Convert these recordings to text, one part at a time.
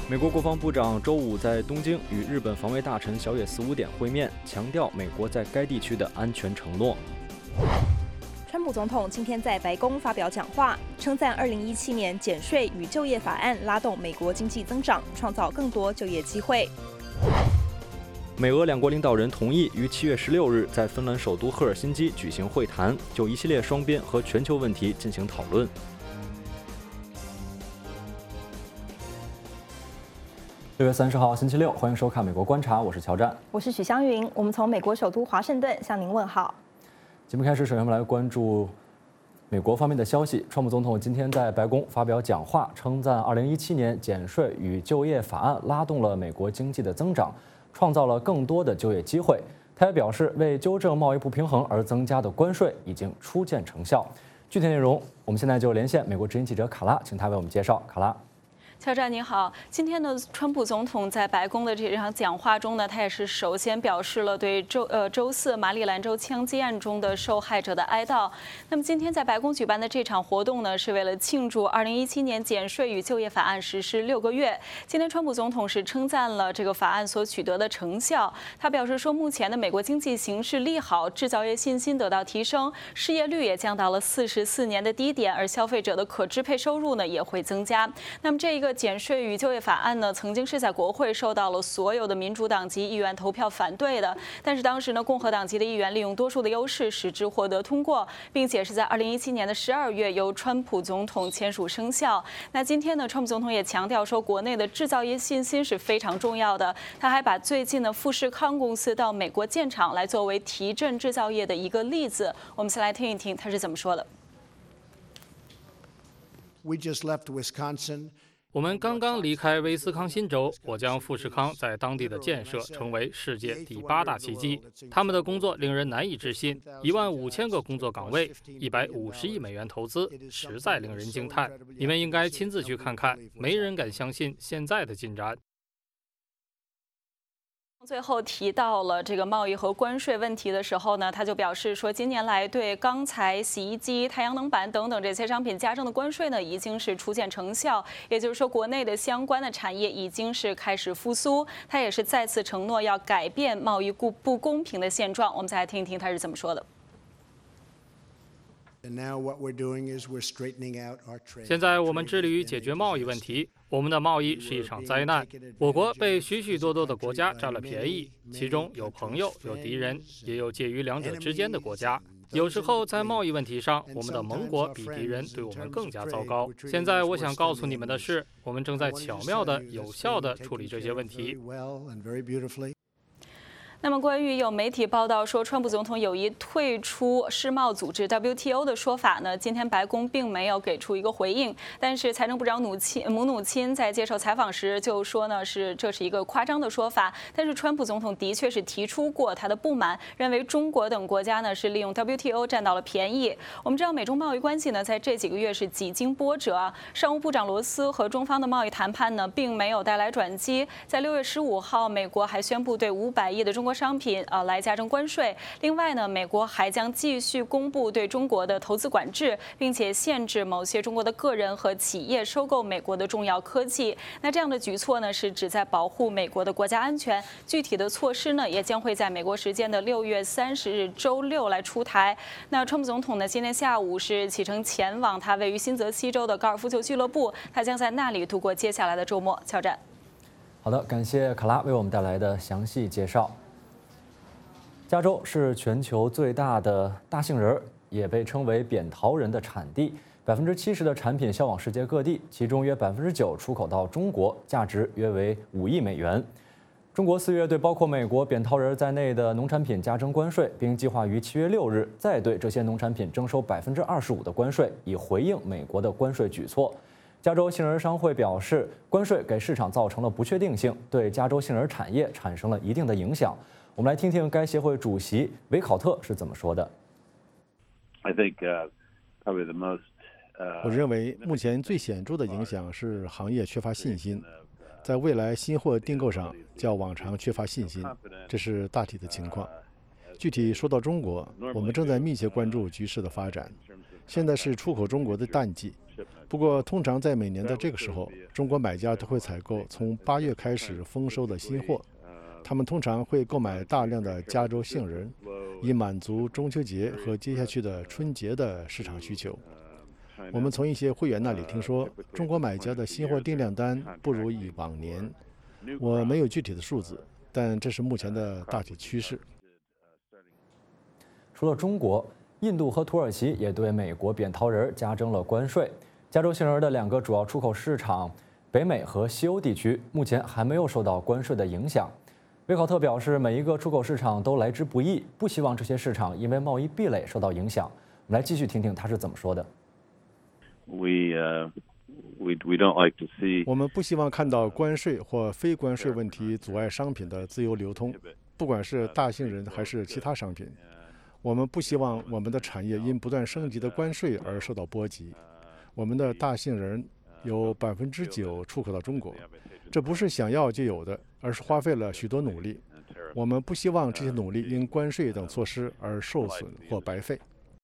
美国国防部长周五在东京与日本防卫大臣小野四五点会面，强调美国在该地区的安全承诺。 川普总统今天在白宫发表讲话，称赞2017年减税与就业法案拉动美国经济增长，创造更多就业机会。 美俄两国领导人同意于7月16日在芬兰首都赫尔辛基举行会谈，就一系列双边和全球问题进行讨论。6月30号，星期六，欢迎收看《美国观察》，我是乔战， 我是许湘云。我们从美国首都华盛顿向您问好。 节目开始，首先我们来关注美国方面的消息。川普总统今天在白宫发表讲话，称赞2017年减税与就业法案拉动了美国经济的增长，创造了更多的就业机会。他也表示，为纠正贸易不平衡而增加的关税已经初见成效。具体内容，我们现在就连线美国之音记者卡拉，请他为我们介绍。卡拉。 乔战您好，今天呢，川普总统在白宫的这场讲话中呢，他也是首先表示了对周四马里兰州枪击案中的受害者的哀悼。那么今天在白宫举办的这场活动呢，是为了庆祝2017年减税与就业法案实施6个月。今天川普总统是称赞了这个法案所取得的成效，他表示说，目前的美国经济形势利好，制造业信心得到提升，失业率也降到了44年的低点，而消费者的可支配收入呢也会增加。那么这一个减税与就业法案呢，曾经是在国会受到了所有的民主党籍议员投票反对的，但是当时呢，共和党籍的议员利用多数的优势，使之获得通过，并且是在2017年的12月由川普总统签署生效。那今天呢，川普总统也强调说，国内的制造业信心是非常重要的。他还把最近的富士康公司到美国建厂来作为提振制造业的一个例子。我们先来听一听他是怎么说的。 We just left Wisconsin. 我们刚刚离开威斯康辛州，我将富士康在当地的建设成为世界第8大奇迹。他们的工作令人难以置信，15000个工作岗位，150亿美元投资，实在令人惊叹。你们应该亲自去看看，没人敢相信现在的进展。 最后提到了这个贸易和关税问题的时候呢，他就表示说，近年来对钢材、洗衣机、太阳能板等等这些商品加征的关税呢，已经是初见成效。也就是说，国内的相关的产业已经是开始复苏。他也是再次承诺要改变贸易不公平的现状。我们再来听一听他是怎么说的。 现在我们致力于解决贸易问题。我们的贸易是一场灾难，我国被许许多多的国家占了便宜，其中有朋友，有敌人，也有介于两者之间的国家。有时候在贸易问题上，我们的盟国比敌人对我们更加糟糕。现在我想告诉你们的是，我们正在巧妙地、有效地处理这些问题。 那么，关于有媒体报道说川普总统有意退出世贸组织 WTO 的说法呢，今天白宫并没有给出一个回应。但是财政部长姆努钦在接受采访时就说呢，这是一个夸张的说法。但是川普总统的确是提出过他的不满，认为中国等国家呢是利用 WTO 占到了便宜。我们知道美中贸易关系呢在这几个月是几经波折，商务部长罗斯和中方的贸易谈判呢并没有带来转机。在6月15号，美国还宣布对500亿的中国商品来加征关税。另外呢，美国还将继续公布对中国的投资管制，并且限制某些中国的个人和企业收购美国的重要科技。那这样的举措呢，是旨在保护美国的国家安全。具体的措施呢，也将会在美国时间的6月30日周六来出台。那川普总统呢，今天下午是启程前往他位于新泽西州的高尔夫球俱乐部，他将在那里度过接下来的周末。乔战。 好的，感谢卡拉为我们带来的详细介绍。加州是全球最大的大杏仁，也被称为扁桃仁的产地，70%的产品销往世界各地，其中约9%出口到中国，价值约为5亿美元。中国4月对包括美国扁桃仁在内的农产品加征关税，并计划于7月6日再对这些农产品征收25%的关税，以回应美国的关税举措。加州杏仁商会表示，关税给市场造成了不确定性，对加州杏仁产业产生了一定的影响。我们来听听该协会主席维考特是怎么说的。 我认为目前最显著的影响是行业缺乏信心，在未来新货订购上较往常缺乏信心，这是大体的情况。具体说到中国，我们正在密切关注局势的发展。 现在是出口中国的淡季，不过通常在每年的这个时候，中国买家都会采购从8月开始丰收的新货。他们通常会购买大量的加州杏仁，以满足中秋节和接下去的春节的市场需求。我们从一些会员那里听说，中国买家的新货订量单不如以往年。我没有具体的数字，但这是目前的大体趋势。 除了中国，印度和土耳其也对美国扁桃仁加征了关税。加州杏仁的2个主要出口市场，北美和西欧地区，目前还没有受到关税的影响。维考特表示，每一个出口市场都来之不易，不希望这些市场因为贸易壁垒受到影响。我们来继续听听他是怎么说的。 我们不希望看到关税或非关税问题阻碍商品的自由流通，不管是大杏仁还是其他商品。我们不希望我们的产业因不断升级的关税而受到波及。我们的大杏仁有9%出口到中国，这不是想要就有的，而是花费了许多努力。我们不希望这些努力因关税等措施而受损或白费。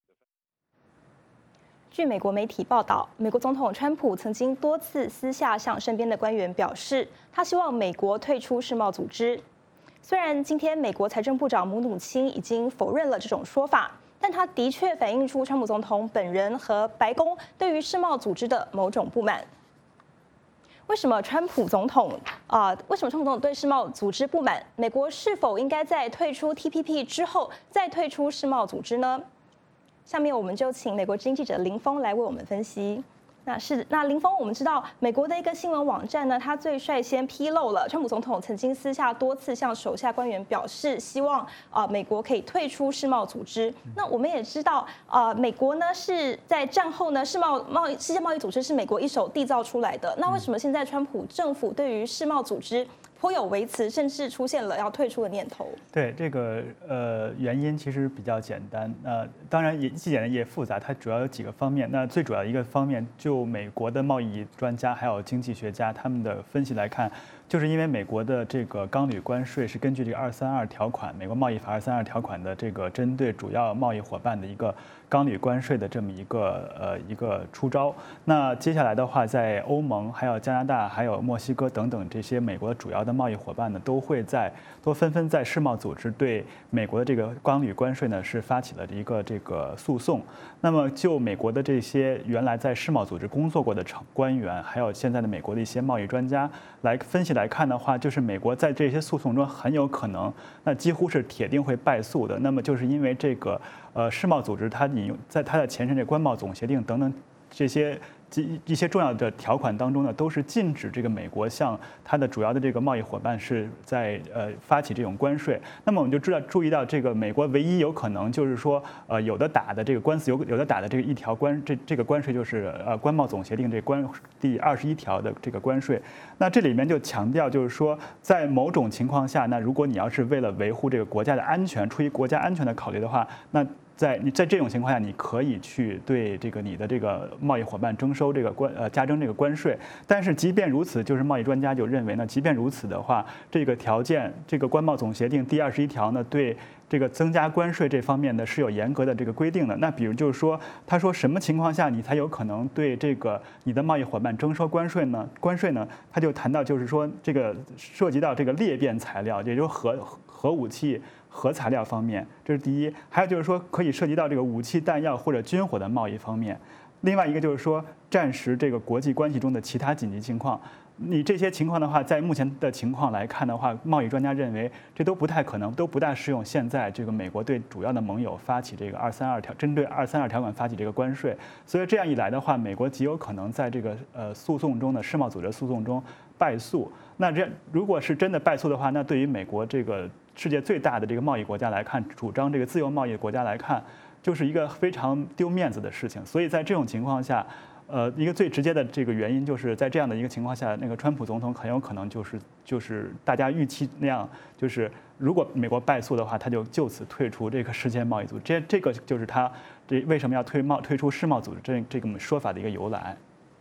据美国媒体报道，美国总统川普曾经多次私下向身边的官员表示，他希望美国退出世贸组织。虽然今天美国财政部长姆努钦已经否认了这种说法，但他的确反映出川普总统本人和白宫对于世贸组织的某种不满。为什么川普总统对世贸组织不满？美国是否应该在退出 TPP 之后再退出世贸组织呢？下面我们就请美国之音记者林峰来为我们分析。那林峰，我们知道美国的一个新闻网站呢，它最率先披露了川普总统曾经私下多次向手下官员表示，希望美国可以退出世贸组织。那我们也知道，美国呢是在战后呢世界贸易组织是美国一手缔造出来的。那为什么现在川普政府对于世贸组织颇有微词，甚至出现了要退出的念头？ 对，这个原因其实比较简单，当然也既简单也复杂，它主要有几个方面。那最主要一个方面，就美国的贸易专家还有经济学家他们的分析来看，就是因为美国的这个钢铝关税是根据这个232条款，美国贸易法232条款的这个针对主要贸易伙伴的一个钢铝关税的这么一个出招。那接下来的话，在欧盟、还有加拿大、还有墨西哥等等这些美国主要的贸易伙伴呢，都纷纷在世贸组织对美国的这个钢铝关税呢是发起了一个这个诉讼。那么就美国的这些原来在世贸组织工作过的官员，还有现在的美国的一些贸易专家来分析来看的话，就是美国在这些诉讼中很有可能，那几乎是铁定会败诉的。那么就是因为这个世贸组织它引用在它的前身这关贸总协定等等这些一些重要的条款当中呢，都是禁止这个美国向它的主要的这个贸易伙伴是在发起这种关税。那么我们就注意到这个美国唯一有可能就是说有的打的这个官司有的打的这个一条这个关税就是关贸总协定这第21条的这个关税。那这里面就强调就是说，在某种情况下，那如果你要是为了维护这个国家的安全，出于国家安全的考虑的话，那在这种情况下，你可以去对这个你的这个贸易伙伴加征这个关税。但是即便如此，就是贸易专家就认为呢，即便如此的话，这个条件，这个关贸总协定第21条呢，对这个增加关税这方面呢是有严格的这个规定的。那比如就是说，他说什么情况下你才有可能对这个你的贸易伙伴征收关税呢？他就谈到就是说，这个涉及到这个裂变材料，也就是核武器。核材料方面，这是第一；还有就是说，可以涉及到这个武器弹药或者军火的贸易方面。另外一个就是说，战时这个国际关系中的其他紧急情况。你这些情况的话，在目前的情况来看的话，贸易专家认为这都不太可能，都不大适用现在这个美国对主要的盟友发起这个针对232条款发起这个关税。所以这样一来的话，美国极有可能在这个诉讼中的世贸组织诉讼中败诉。那如果是真的败诉的话，那对于美国这个世界最大的这个贸易国家来看，主张这个自由贸易的国家来看，就是一个非常丢面子的事情。所以在这种情况下，一个最直接的这个原因就是在这样的一个情况下，那个川普总统很有可能就是大家预期那样，就是如果美国败诉的话，他就就此退出这个世界贸易组织。这个就是他为什么要退出世贸组织这个说法的一个由来。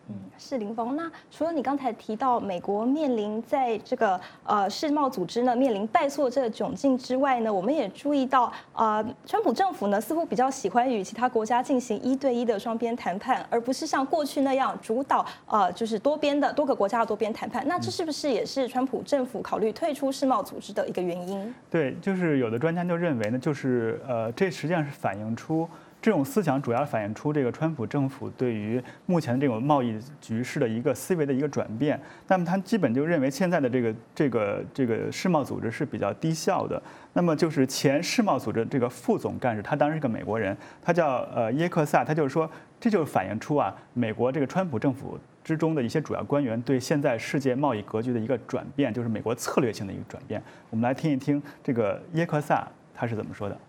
是林峰。那除了你刚才提到美国面临在这个世贸组织呢面临败诉这个窘境之外呢，我们也注意到川普政府呢似乎比较喜欢与其他国家进行1对1的双边谈判，而不是像过去那样主导就是多个国家的多边谈判。那这是不是也是川普政府考虑退出世贸组织的一个原因？ 对，就是有的专家就认为呢，就是这实际上是反映出。这种思想主要反映出这个川普政府对于目前这种贸易局势的一个思维的一个转变。那么他基本就认为现在的这个世贸组织是比较低效的。那么就是前世贸组织这个副总干事，他当然是个美国人，他叫耶克萨，他就是说，这就反映出美国这个川普政府之中的一些主要官员对现在世界贸易格局的一个转变，就是美国策略性的一个转变。我们来听一听这个耶克萨他是怎么说的。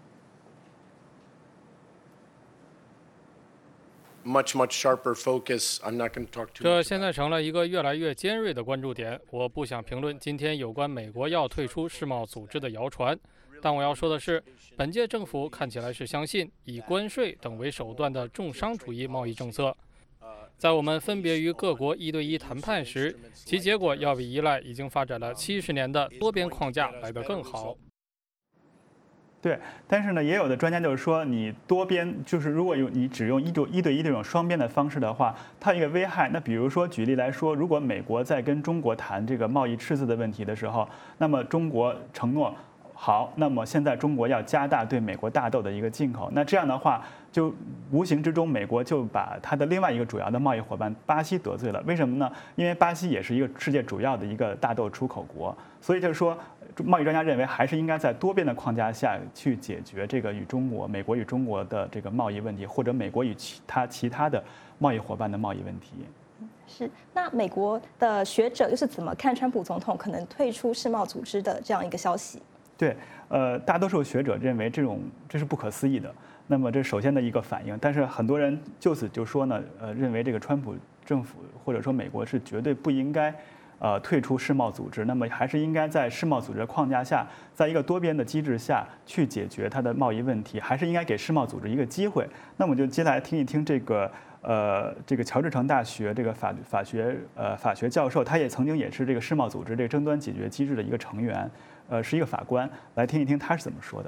这现在成了一个越来越尖锐的关注点。我不想评论今天有关美国要退出世贸组织的谣传，但我要说的是，本届政府看起来是相信以关税等为手段的重商主义贸易政策。在我们分别与各国1对1谈判时，其结果要比依赖已经发展了70年的多边框架来得更好。 对，但是呢，也有的专家就是说，你多边就是如果你只用1对1这种双边的方式的话，它有一个危害。那比如说举例来说，如果美国在跟中国谈这个贸易赤字的问题的时候，那么中国承诺好，那么现在中国要加大对美国大豆的一个进口，那这样的话，就无形之中美国就把它的另外一个主要的贸易伙伴巴西得罪了。为什么呢？因为巴西也是一个世界主要的一个大豆出口国，所以就是说。贸易专家认为，还是应该在多边的框架下去解决这个美国与中国的这个贸易问题，或者美国与其他的贸易伙伴的贸易问题。 是，那美国的学者又是怎么看川普总统可能退出世贸组织的这样一个消息？ 对，大多数学者认为这是不可思议的。那么这是首先的一个反应，但是很多人就此就说呢，认为这个川普政府或者说美国是绝对不应该。退出世贸组织，那么还是应该在世贸组织的框架下，在一个多边的机制下去解决它的贸易问题，还是应该给世贸组织一个机会。那么就接下来听一听这个乔治城大学这个法学教授，他也曾经也是这个世贸组织这个争端解决机制的一个成员，是一个法官，来听一听他是怎么说的。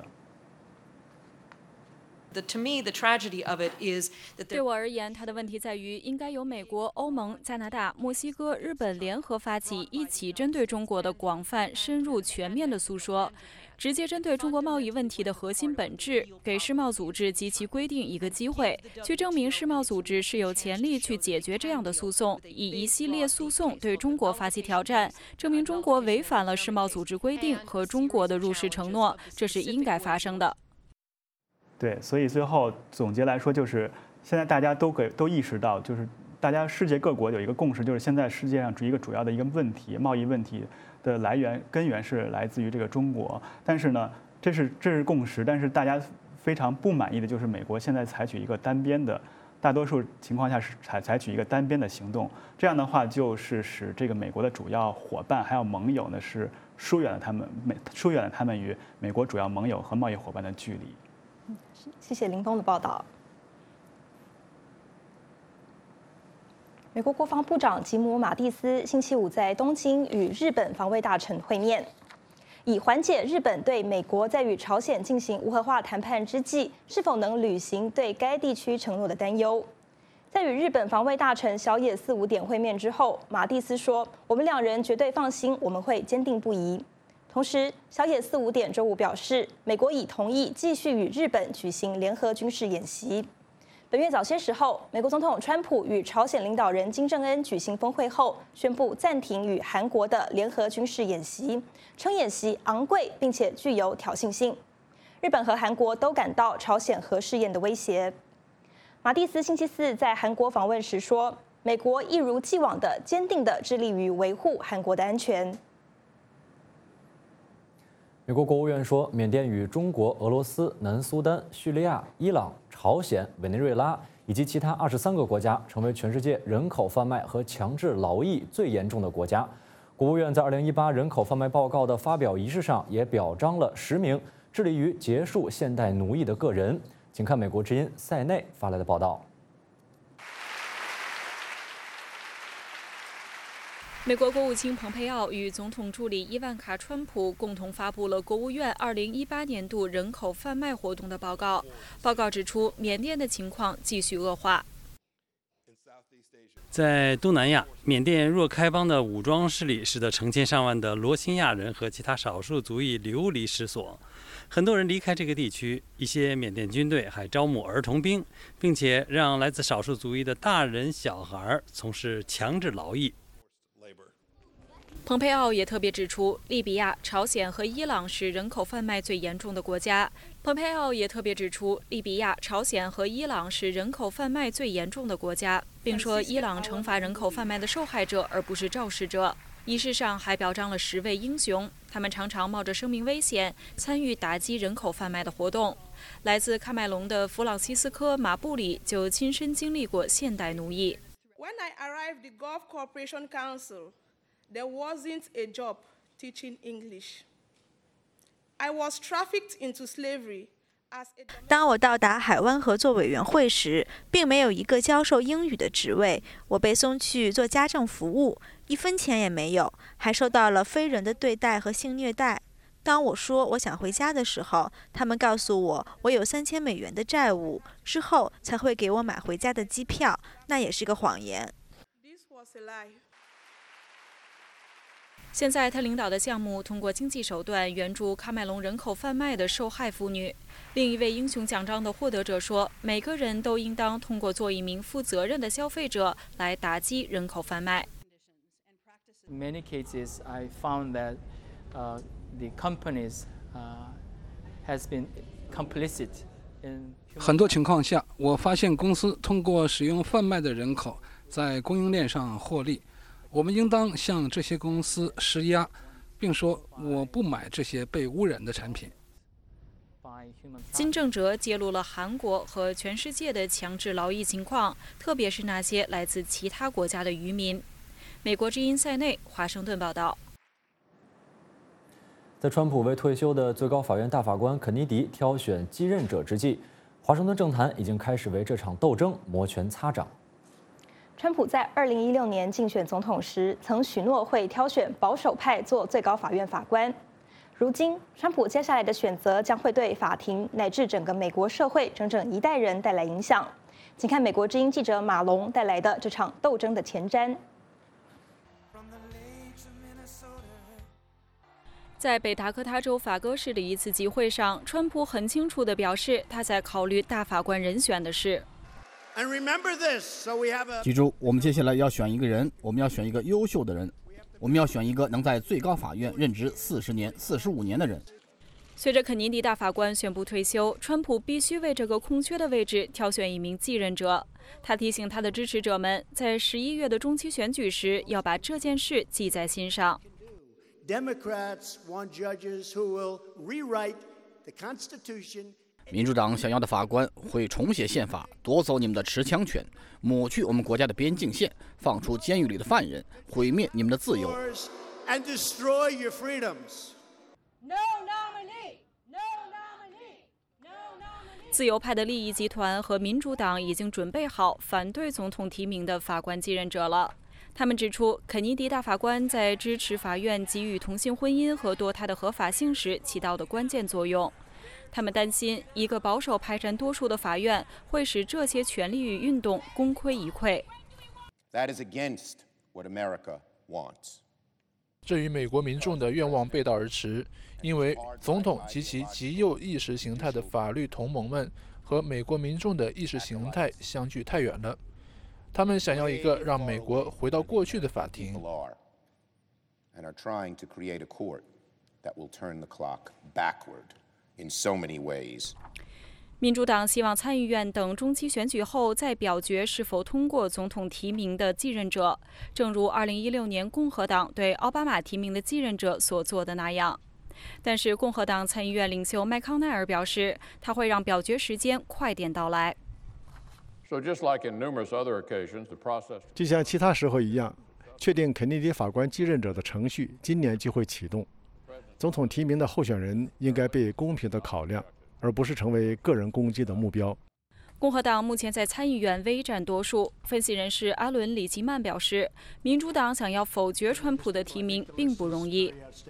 对我而言，它的问题在于，应该由美国、欧盟、加拿大、墨西哥、日本联合发起，一起针对中国的广泛、深入、全面的诉说，直接针对中国贸易问题的核心本质，给世贸组织及其规定一个机会，去证明世贸组织是有潜力去解决这样的诉讼，以一系列诉讼对中国发起挑战，证明中国违反了世贸组织规定和中国的入世承诺，这是应该发生的。 对，所以最后总结来说，就是现在大家都意识到，就是大家世界各国有一个共识，就是现在世界上一个主要的一个问题，贸易问题的根源是来自于这个中国。但是呢，这是共识，但是大家非常不满意的就是美国现在采取一个单边的，大多数情况下是采取一个单边的行动。这样的话，就是使这个美国的主要伙伴还有盟友呢是疏远了他们与美国主要盟友和贸易伙伴的距离。 谢谢林峰的报道。美国国防部长吉姆·马蒂斯星期五在东京与日本防卫大臣会面，以缓解日本对美国在与朝鲜进行无核化谈判之际是否能履行对该地区承诺的担忧。在与日本防卫大臣小野四五点会面之后，马蒂斯说：“我们两人绝对放心，我们会坚定不移。”同时，小野四五点周五表示，美国已同意继续与日本举行联合军事演习。本月早些时候，美国总统川普与朝鲜领导人金正恩举行峰会后，宣布暂停与韩国的联合军事演习，称演习昂贵并且具有挑衅性。日本和韩国都感到朝鲜核试验的威胁。马蒂斯星期四在韩国访问时说，美国一如既往的坚定地致力于维护韩国的安全。 美国国务院说，缅甸与中国、俄罗斯、南苏丹、叙利亚、伊朗、朝鲜、委内瑞拉以及其他23个国家成为全世界人口贩卖和强制劳役最严重的国家。国务院在2018人口贩卖报告的发表仪式上也表彰了10名致力于结束现代奴役的个人。请看美国之音塞内发来的报道。 美国国务卿蓬佩奥与总统助理伊万卡·川普共同发布了国务院2018年度人口贩卖活动的报告。报告指出，缅甸的情况继续恶化。 在东南亚，缅甸若开邦的武装势力使得成千上万的罗兴亚人和其他少数族裔流离失所，很多人离开这个地区。一些缅甸军队还招募儿童兵，并且让来自少数族裔的大人小孩从事强制劳役。 蓬佩奥也特别指出，利比亚、朝鲜和伊朗是人口贩卖最严重的国家。蓬佩奥也特别指出，利比亚、朝鲜和伊朗是人口贩卖最严重的国家，并说伊朗惩罚人口贩卖的受害者，而不是肇事者。仪式上还表彰了10位英雄，他们常常冒着生命危险参与打击人口贩卖的活动。来自喀麦隆的弗朗西斯科·马布里就亲身经历过现代奴役。 When I arrived the Gulf Cooperation Council, there wasn't a job teaching English. I was trafficked into slavery. 当我到达海湾合作委员会时，并没有一个教授英语的职位，我被送去做家政服务，1分钱也没有，还受到了非人的对待和性虐待。当我说我想回家的时候，他们告诉我我有3000美元的债务，之后才会给我买回家的机票，那也是个谎言。 现在他领导的项目通过经济手段援助喀麦隆人口贩卖的受害妇女。另一位英雄奖章的获得者说，每个人都应当通过做一名负责任的消费者来打击人口贩卖。 In many cases, I found that the companies has been complicit in 很多情况下，我发现公司通过使用贩卖的人口在供应链上获利。我们应当向这些公司施压，并说我不买这些被污染的产品。 金正哲揭露了韩国和全世界的强制劳役情况，特别是那些来自其他国家的渔民。美国之音塞内，华盛顿报道。 在川普为退休的最高法院大法官肯尼迪挑选继任者之际，华盛顿政坛已经开始为这场斗争摩拳擦掌。 川普在2016年竞选总统时，曾许诺会挑选保守派做最高法院法官。如今，川普接下来的选择将会对法庭乃至整个美国社会整整一代人带来影响。请看美国之音记者马龙带来的这场斗争的前瞻。 在北达科他州法戈市的一次集会上，川普很清楚地表示，他在考虑大法官人选的事。 记住，我们接下来要选一个人，我们要选一个优秀的人，我们要选一个能在最高法院任职40年、45年的人。 随着肯尼迪大法官宣布退休，川普必须为这个空缺的位置挑选一名继任者。他提醒他的支持者们，在11月的中期选举时，要把这件事记在心上。 Democrats want judges who will rewrite the Constitution. 民主党想要的法官会重写宪法，夺走你们的持枪权，抹去我们国家的边境线，放出监狱里的犯人，毁灭你们的自由。 And destroy your freedoms. No nominee. No nominee. No nominee. 自由派的利益集团和民主党已经准备好反对总统提名的法官继任者了。他们指出，肯尼迪大法官在支持法院给予同性婚姻和堕胎的合法性时起到的关键作用。他们担心，一个保守派占多数的法院会使这些权利与运动功亏一篑。 That is against what America wants. 这与美国民众的愿望背道而驰，因为总统及其极右意识形态的法律同盟们和美国民众的意识形态相距太远了。他们想要一个让美国回到过去的法庭。 And are trying to create a court that will turn the clock backward in so many ways. 民主党希望参议院等中期选举后再表决是否通过总统提名的继任者，正如2016年共和党对奥巴马提名的继任者所做的那样。但是共和党参议院领袖麦康奈尔表示，他会让表决时间快点到来。 就像其他时候一样，确定肯尼迪法官继任者的程序今年就会启动。总统提名的候选人应该被公平地考量，而不是成为个人攻击的目标。 共和党目前在参议院微占多数。分析人士阿伦·里奇曼表示，民主党想要否决川普的提名并不容易。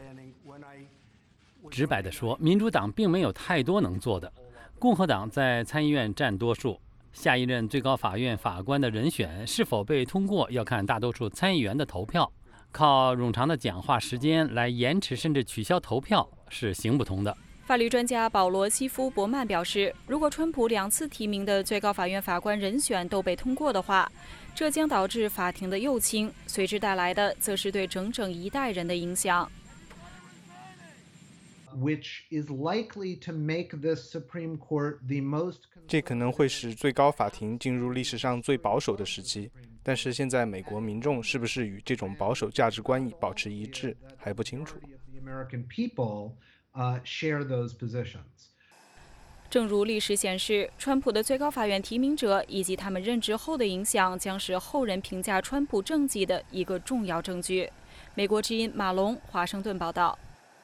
直白地说，民主党并没有太多能做的。共和党在参议院占多数，下一任最高法院法官的人选是否被通过，要看大多数参议员的投票。靠冗长的讲话时间来延迟甚至取消投票是行不通的。 法律专家保罗·西夫伯曼表示，如果川普2次提名的最高法院法官人选都被通过的话，这将导致法庭的右倾，随之带来的则是对整整一代人的影响。 这可能会使最高法庭进入历史上最保守的时期，但是现在美国民众是不是与这种保守价值观保持一致还不清楚。 正如历史显示，川普的最高法院提名者以及他们任职后的影响，将是后人评价川普政绩的一个重要证据。美国之音马龙华盛顿报道。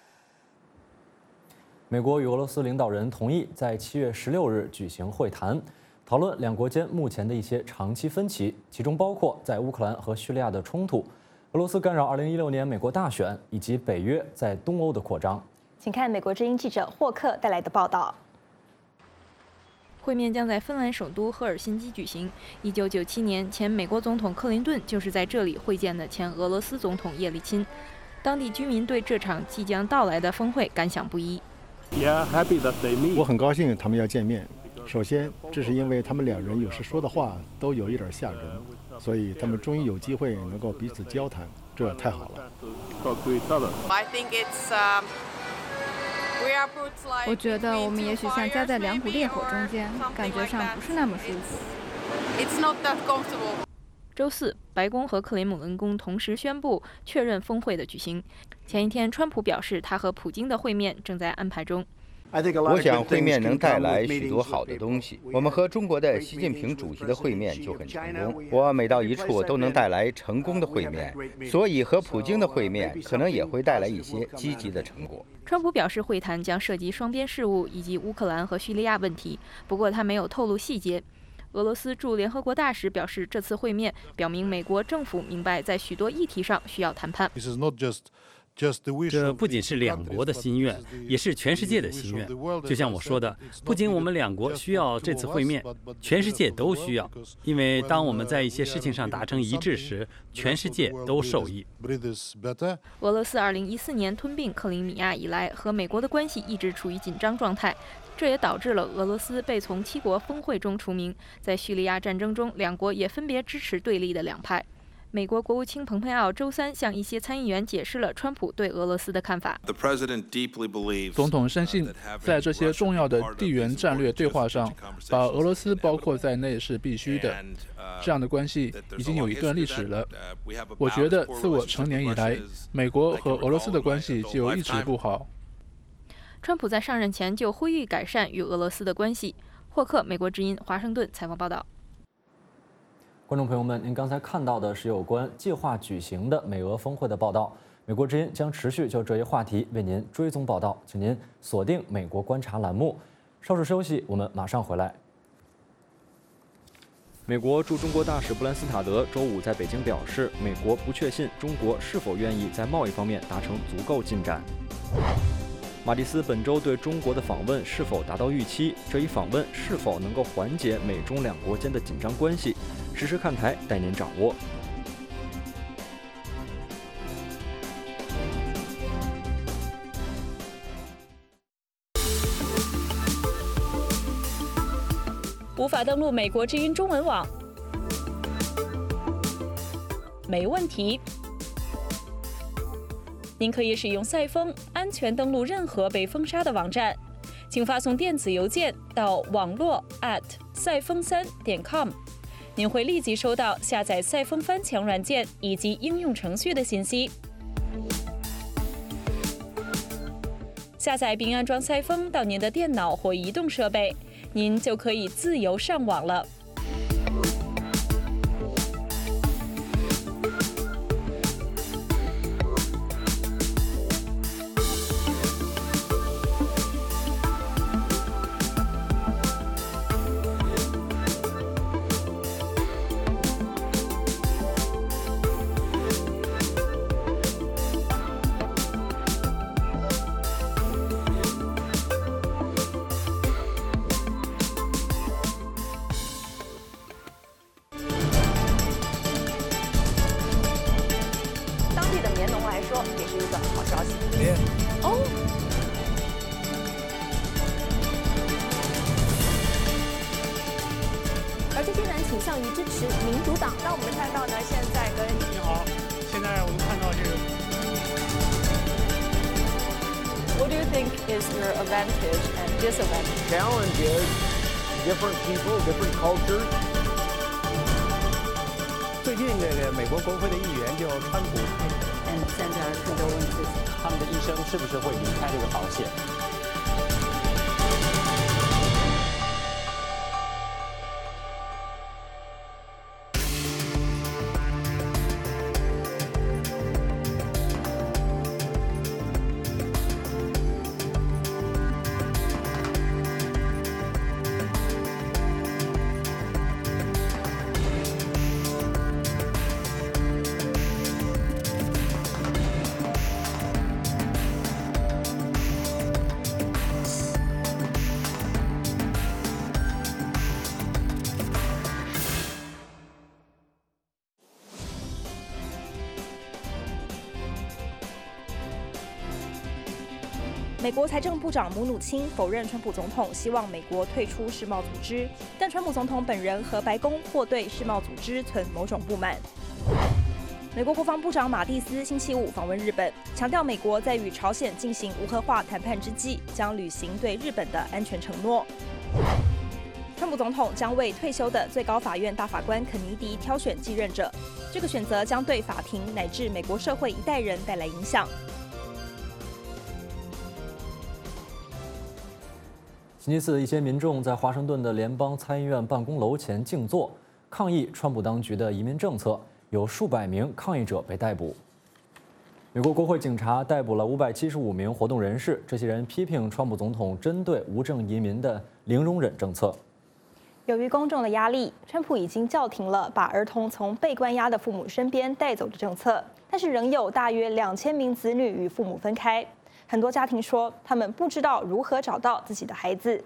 美国与俄罗斯领导人同意在7月16日举行会谈，讨论两国间目前的一些长期分歧，其中包括在乌克兰和叙利亚的冲突、俄罗斯干扰2016年美国大选以及北约在东欧的扩张。 请看美国之音记者霍克带来的报道。 会面将在芬兰首都赫尔辛基举行。1997年，前美国总统克林顿就是在这里会见的前俄罗斯总统叶利钦。当地居民对这场即将到来的峰会感想不一。 我很高兴他们要见面。首先，这是因为他们两人有时说的话都有一点吓人，所以他们终于有机会能够彼此交谈，这太好了。 我觉得我们也许像夹在2股烈火中间，感觉上不是那么舒服。 周四，白宫和克里姆林宫同时宣布确认峰会的举行。前一天，川普表示他和普京的会面正在安排中。 我想会面能带来许多好的东西。我们和中国的习近平主席的会面就很成功。我每到一处都能带来成功的会面，所以和普京的会面可能也会带来一些积极的成果。 川普表示，会谈将涉及双边事务以及乌克兰和叙利亚问题，不过他没有透露细节。俄罗斯驻联合国大使表示，这次会面表明美国政府明白在许多议题上需要谈判。 这不仅是两国的心愿，也是全世界的心愿。就像我说的，不仅我们两国需要这次会面，全世界都需要。因为当我们在一些事情上达成一致时，全世界都受益。 俄罗斯2014年吞并克里米亚以来，和美国的关系一直处于紧张状态，这也导致了俄罗斯被从7国峰会中除名。在叙利亚战争中，两国也分别支持对立的两派。美国国务卿蓬佩奥周三向一些参议员解释了川普对俄罗斯的看法。 总统深信，在这些重要的地缘战略对话上，把俄罗斯包括在内是必须的。这样的关系已经有一段历史了。我觉得，自我成年以来，美国和俄罗斯的关系就一直不好。 川普在上任前就呼吁改善与俄罗斯的关系。霍克，美国之音，华盛顿采访报道。 观众朋友们，您刚才看到的是有关计划举行的美俄峰会的报道。美国之音将持续就这一话题为您追踪报道，请您锁定美国观察栏目。稍事休息，我们马上回来。美国驻中国大使布兰斯塔德周五在北京表示，美国不确信中国是否愿意在贸易方面达成足够进展。马蒂斯本周对中国的访问是否达到预期？这一访问是否能够缓解美中两国间的紧张关系？实时看台带您掌握。 无法登录美国之音中文网？没问题。您可以使用赛风安全登录任何被封杀的网站，请发送电子邮件到网络@赛风3.com，您会立即收到下载赛风翻墙软件以及应用程序的信息。下载并安装赛风到您的电脑或移动设备，您就可以自由上网了。 而这些人倾向于支持民主党。那我们看到呢，现在跟你好，现在我们看到这个。 What do you think is your advantage and disadvantage? Challenge is different people, different cultures. 最近这个美国国会的议员就川普 and send our condolences. 他们的一生是不是会离开这个保险？ 美国财政部长姆努钦否认川普总统希望美国退出世贸组织，但川普总统本人和白宫或对世贸组织存某种不满。美国国防部长马蒂斯星期五访问日本，强调美国在与朝鲜进行无核化谈判之际，将履行对日本的安全承诺。川普总统将为退休的最高法院大法官肯尼迪挑选继任者，这个选择将对法庭乃至美国社会一代人带来影响。 星期四，一些民众在华盛顿的联邦参议院办公楼前静坐，抗议川普当局的移民政策，有数百名抗议者被逮捕。美国国会警察逮捕了575名活动人士，这些人批评川普总统针对无证移民的零容忍政策。 由于公众的压力，川普已经叫停了把儿童从被关押的父母身边带走的政策，但是仍有大约2000名子女与父母分开。很多家庭说，他们不知道如何找到自己的孩子。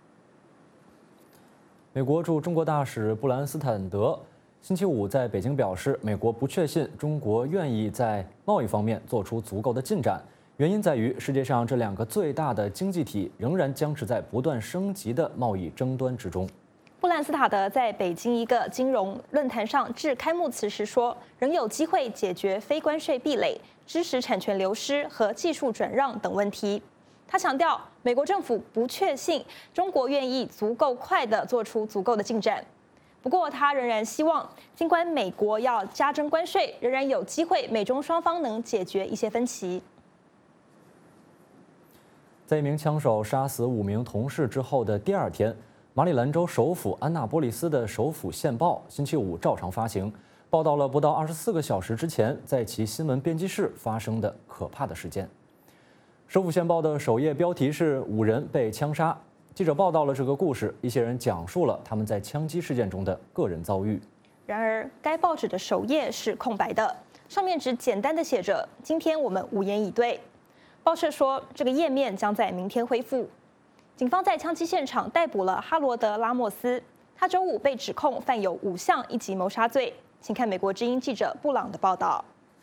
美国驻中国大使布兰斯坦德星期五在北京表示，美国不确信中国愿意在贸易方面做出足够的进展，原因在于世界上这2个最大的经济体仍然僵持在不断升级的贸易争端之中。 布兰斯塔德在北京一个金融论坛上致开幕词时说，仍有机会解决非关税壁垒、知识产权流失和技术转让等问题。他强调，美国政府不确信中国愿意足够快地做出足够的进展。不过，他仍然希望，尽管美国要加征关税，仍然有机会美中双方能解决一些分歧。 在一名枪手杀死5名同事之后的第2天，马里兰州首府安纳波利斯的首府线报星期五照常发行，报道了不到24个小时之前在其新闻编辑室发生的可怕的事件。首府线报的首页标题是5人被枪杀。记者报道了这个故事，一些人讲述了他们在枪击事件中的个人遭遇。 然而，该报纸的首页是空白的，上面只简单的写着“今天我们无言以对”。报社说，这个页面将在明天恢复。警方在枪击现场逮捕了哈罗德·拉莫斯，他周五被指控犯有5项1级谋杀罪。请看美国之音记者布朗的报道。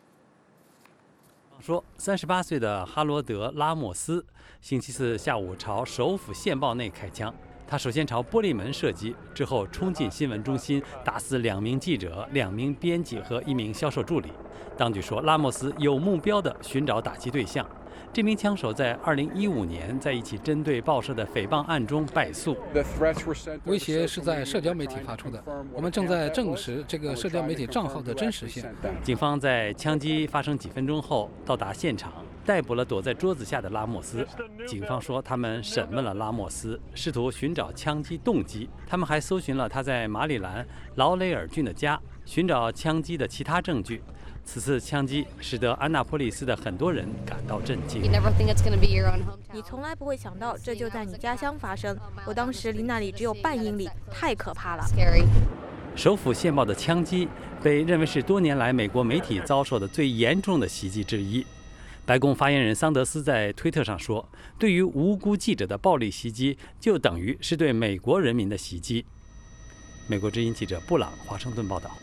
说，38岁的哈罗德·拉莫斯星期四下午朝首府线报内开枪，他首先朝玻璃门射击，之后冲进新闻中心，打死2名记者、2名编辑和1名销售助理。当局说，拉莫斯有目标地寻找打击对象。这名枪手在2015年在一起针对报社的诽谤案中败诉。 威胁是在社交媒体发出的，我们正在证实这个社交媒体账号的真实性。 警方在枪击发生几分钟后到达现场，逮捕了躲在桌子下的拉莫斯。警方说，他们审问了拉莫斯，试图寻找枪击动机。他们还搜寻了他在马里兰劳雷尔郡的家，寻找枪击的其他证据。此次枪击使得安纳波利斯的很多人感到震惊。 你从来不会想到这就在你家乡发生。我当时离那里只有半英里，太可怕了。 首府线报的枪击被认为是多年来美国媒体遭受的最严重的袭击之一。白宫发言人桑德斯在推特上说，对于无辜记者的暴力袭击，就等于是对美国人民的袭击。美国之音记者布朗华盛顿报道。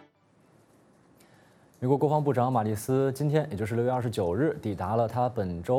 美国国防部长马蒂斯今天，也就是6月29日，抵达了他本周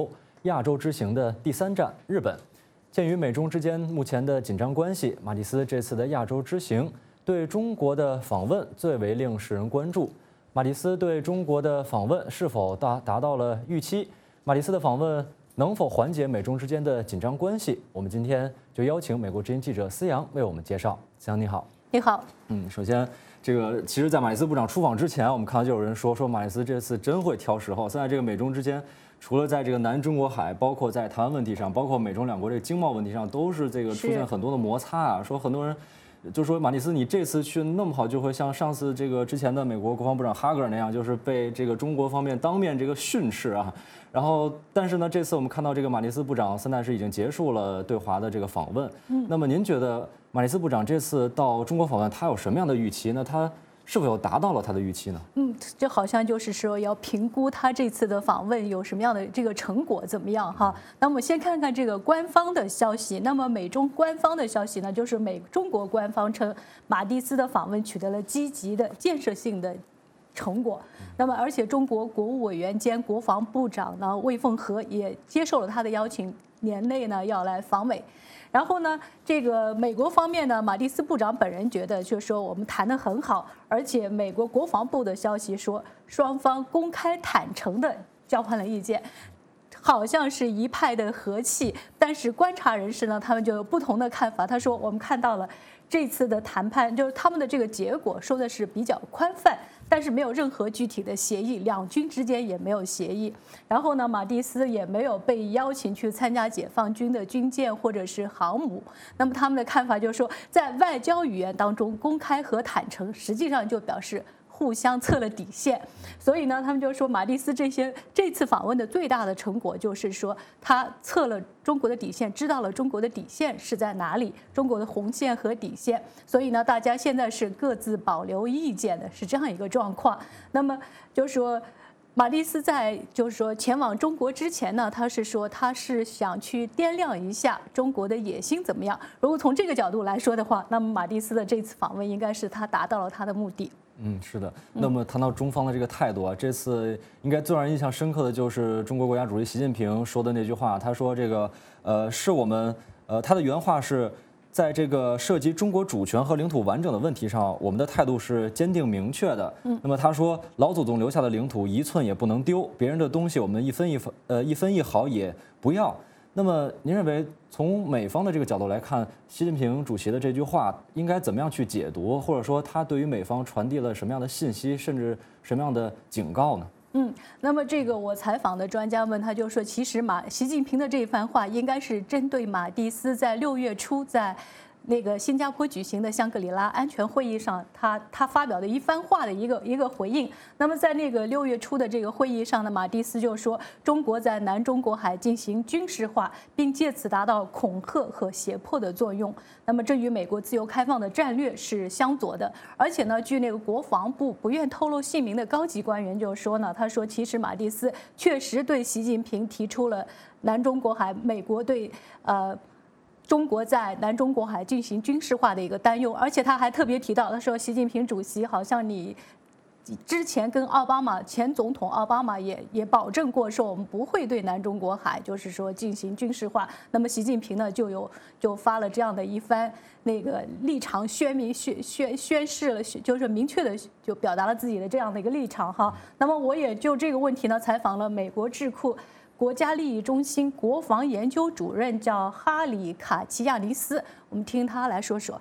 亚洲之行的第3站日本。鉴于美中之间目前的紧张关系，马蒂斯这次的亚洲之行对中国的访问最为令世人关注。马蒂斯对中国的访问是否达到了预期？马蒂斯的访问能否缓解美中之间的紧张关系？我们今天就邀请美国之音记者思阳为我们介绍。思阳你好。 你好。 首先其实，在马蒂斯部长出访之前，我们看到就有人说马蒂斯这次真会挑时候。现在这个美中之间，除了在这个南中国海，包括在台湾问题上，包括美中两国这个经贸问题上，都是这个出现很多的摩擦啊。说很多人就说马蒂斯，你这次去那么好，就会像上次这个之前的美国国防部长哈格尔那样，就是被这个中国方面当面这个训斥啊。然后，但是呢，这次我们看到这个马蒂斯部长现在是已经结束了对华的这个访问。那么您觉得马蒂斯部长这次到中国访问，他有什么样的预期呢？他是否有达到了他的预期呢？ 这好像就是说要评估他这次的访问有什么样的这个成果怎么样哈。那我们先看看这个官方的消息。那么美中官方的消息呢，就是中国官方称马蒂斯的访问取得了积极的建设性的成果。那么而且中国国务委员兼国防部长呢魏凤和也接受了他的邀请，年内呢要来访美。然后呢，这个美国方面呢，马蒂斯部长本人觉得，就是说我们谈得很好，而且美国国防部的消息说，双方公开坦诚地交换了意见，好像是一派的和气。但是观察人士呢，他们就有不同的看法。他说，我们看到了这次的谈判，就是他们的这个结果说的是比较宽泛，但是没有任何具体的协议，两军之间也没有协议。然后呢，马蒂斯也没有被邀请去参加解放军的军舰或者是航母。那么他们的看法就是说，在外交语言当中，公开和坦诚实际上就表示互相测了底线。所以呢，他们就说马蒂斯这次访问的最大的成果就是说，他测了中国的底线，知道了中国的底线是在哪里，中国的红线和底线。所以呢，大家现在是各自保留意见的，是这样一个状况。那么就是说，马蒂斯在就是说前往中国之前呢，他是说他是想去掂量一下中国的野心怎么样。如果从这个角度来说的话，那么马蒂斯的这次访问应该是他达到了他的目的。 是的。那么谈到中方的这个态度啊，这次应该最让人印象深刻的就是中国国家主席习近平说的那句话。他说这个是我们他的原话是，在这个涉及中国主权和领土完整的问题上，我们的态度是坚定明确的。那么他说，老祖宗留下的领土一寸也不能丢，别人的东西我们一分一毫也不要。那么您认为从美方的这个角度来看，习近平主席的这句话应该怎么样去解读，或者说他对于美方传递了什么样的信息，甚至什么样的警告呢？ 那么这个我采访的专家问他就说，其实习近平的这番话应该是针对马蒂斯在6月初在那个新加坡举行的香格里拉安全会议上，他发表的一番话的一个回应。那么在那个6月初的这个会议上呢，马蒂斯就说，中国在南中国海进行军事化，并借此达到恐吓和胁迫的作用。那么这与美国自由开放的战略是相左的。而且呢，据那个国防部不愿透露姓名的高级官员就说呢，他说其实马蒂斯确实对习近平提出了南中国海美国对中国在南中国海进行军事化的一个担忧。而且他还特别提到，他说习近平主席好像你之前跟前总统奥巴马也保证过，说我们不会对南中国海就是说进行军事化。那么习近平呢就发了这样的一番那个立场宣示了，就是明确的就表达了自己的这样的一个立场哈。那么我也就这个问题呢采访了美国智库国家利益中心国防研究主任叫哈里卡奇亚尼斯，我们听他来说说。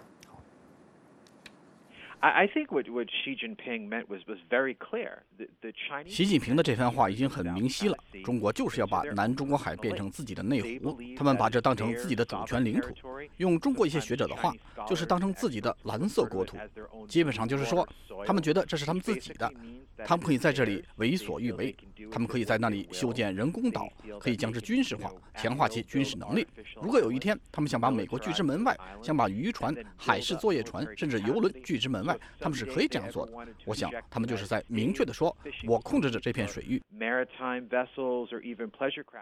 I think what Xi Jinping meant was very clear. The Chinese 习近平的这番话已经很明晰了，中国就是要把南中国海变成自己的内湖，他们把这当成自己的主权领土，用中国一些学者的话，就是当成自己的蓝色国土。基本上就是说，他们觉得这是他们自己的，他们可以在这里为所欲为，他们可以在那里修建人工岛，可以将之军事化，强化其军事能力。如果有一天他们想把美国拒之门外，想把渔船、海事作业船甚至游轮拒之门外，他们是可以这样做的。我想他们就是在明确地说，我控制着这片水域。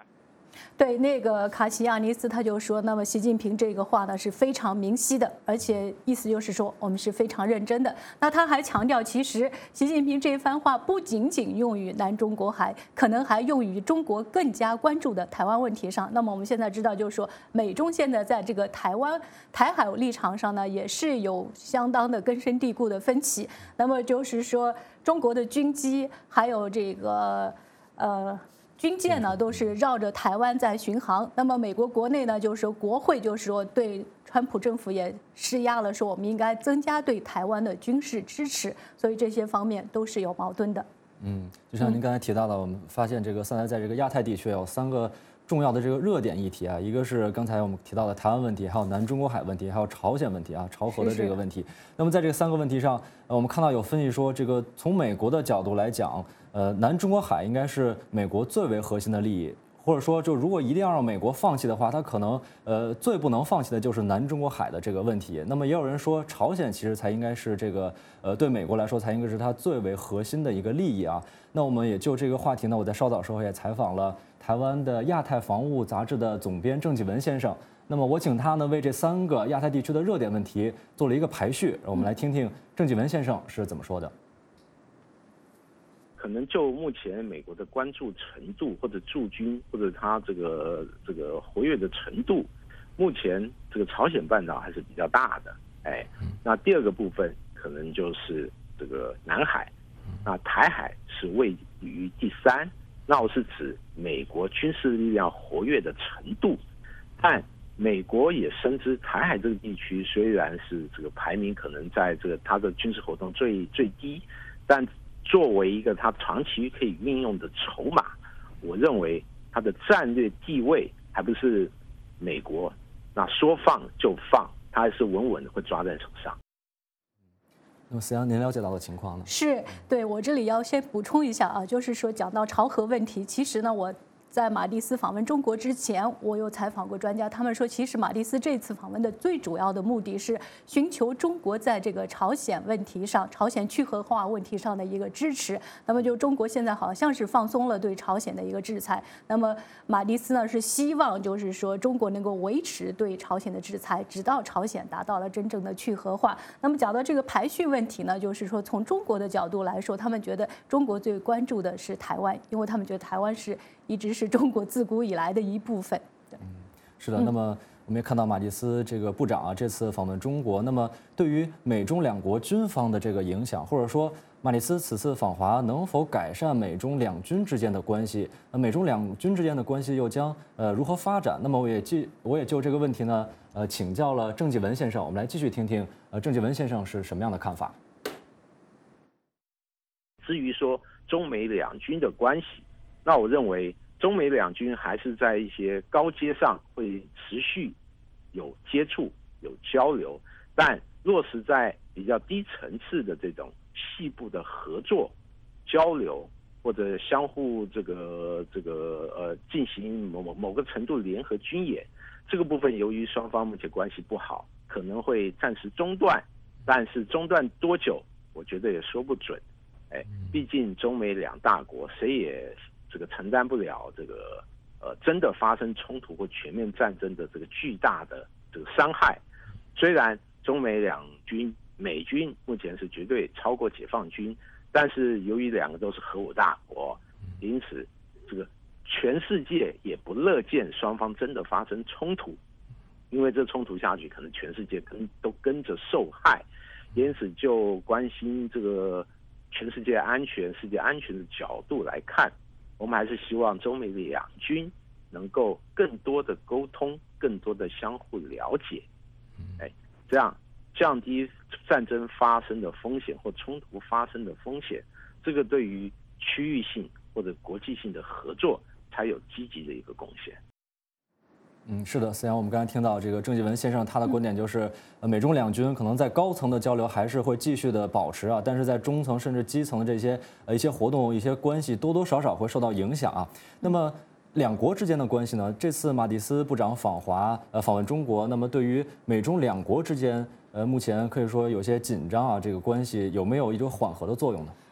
对，那个卡西亚尼斯他就说，那么习近平这个话呢是非常明晰的，而且意思就是说我们是非常认真的。那他还强调，其实习近平这番话不仅仅用于南中国海，可能还用于中国更加关注的台湾问题上。那么我们现在知道，就是说美中现在在这个台海立场上呢，也是有相当的根深蒂固的分歧。那么就是说，中国的军机还有这个军舰呢，都是绕着台湾在巡航。那么美国国内呢，就是说国会就是说对川普政府也施压了，说我们应该增加对台湾的军事支持。所以这些方面都是有矛盾的。 就像您刚才提到的，我们发现这个现在在这个亚太地区有3个重要的这个热点议题啊，一个是刚才我们提到的台湾问题，还有南中国海问题，还有朝鲜问题啊，朝核的这个问题。那么在这3个问题上，我们看到有分析说，这个从美国的角度来讲，南中国海应该是美国最为核心的利益，或者说就如果一定要让美国放弃的话，它可能最不能放弃的就是南中国海的这个问题。那么也有人说，朝鲜其实才应该是这个对美国来说才应该是它最为核心的一个利益啊。那我们也就这个话题呢，我在稍早时候也采访了台湾的亚太防务杂志的总编郑继文先生。那么我请他呢为这3个亚太地区的热点问题做了一个排序，我们来听听郑继文先生是怎么说的。 可能就目前美国的关注程度，或者驻军，或者他这个活跃的程度，目前这个朝鲜半岛还是比较大的。那第2个部分可能就是这个南海，那台海是位于第3。那我是指美国军事力量活跃的程度，但美国也深知台海这个地区虽然是这个排名可能在这个它的军事活动最低，但作为一个它长期可以运用的筹码，我认为它的战略地位还不是美国那说放就放，它还是稳稳的会抓在手上。 那么思阳，您了解到的情况呢？ 是，对，我这里要先补充一下啊，就是说讲到朝核问题，其实呢我在马蒂斯访问中国之前，我有采访过专家，他们说，其实马蒂斯这次访问的最主要的目的是寻求中国在这个朝鲜问题上、朝鲜去核化问题上的一个支持。那么就中国现在好像是放松了对朝鲜的一个制裁，那么马蒂斯呢是希望就是说中国能够维持对朝鲜的制裁，直到朝鲜达到了真正的去核化。那么讲到这个排序问题呢，就是说从中国的角度来说，他们觉得中国最关注的是台湾，因为他们觉得台湾一直是中国自古以来的一部分。 是的。那么我们也看到马蒂斯这个部长啊，这次访问中国，那么对于美中2国军方的这个影响，或者说马蒂斯此次访华能否改善美中2军之间的关系？美中2军之间的关系又将如何发展？那么我也就这个问题呢，请教了郑继文先生，我们来继续听听郑继文先生是什么样的看法。 至于说中美2军的关系，那我认为中美2军还是在一些高阶上会持续有接触、有交流，但落实在比较低层次的这种细部的合作、交流，或者相互进行某个程度联合军演，这个部分由于双方目前关系不好，可能会暂时中断，但是中断多久，我觉得也说不准。毕竟中美2大国谁也承担不了真的发生冲突或全面战争的这个巨大的伤害。虽然中美2军美军目前是绝对超过解放军，但是由于2个都是核武大国，因此全世界也不乐见双方真的发生冲突，因为这冲突下去可能全世界都跟着受害。因此就关心全世界安全、世界安全的角度来看，我们还是希望中美2军能够更多的沟通，更多的相互了解，这样降低战争发生的风险或冲突发生的风险。这个对于区域性或者国际性的合作才有积极的一个贡献。 是的，思阳，我们刚才听到这个郑继文先生他的观点就是，美中2军可能在高层的交流还是会继续的保持啊，但是在中层甚至基层的这些一些活动、一些关系多多少少会受到影响啊。那么2国之间的关系呢？这次马蒂斯部长访问中国，那么对于美中2国之间，目前可以说有些紧张啊，这个关系有没有一种缓和的作用呢？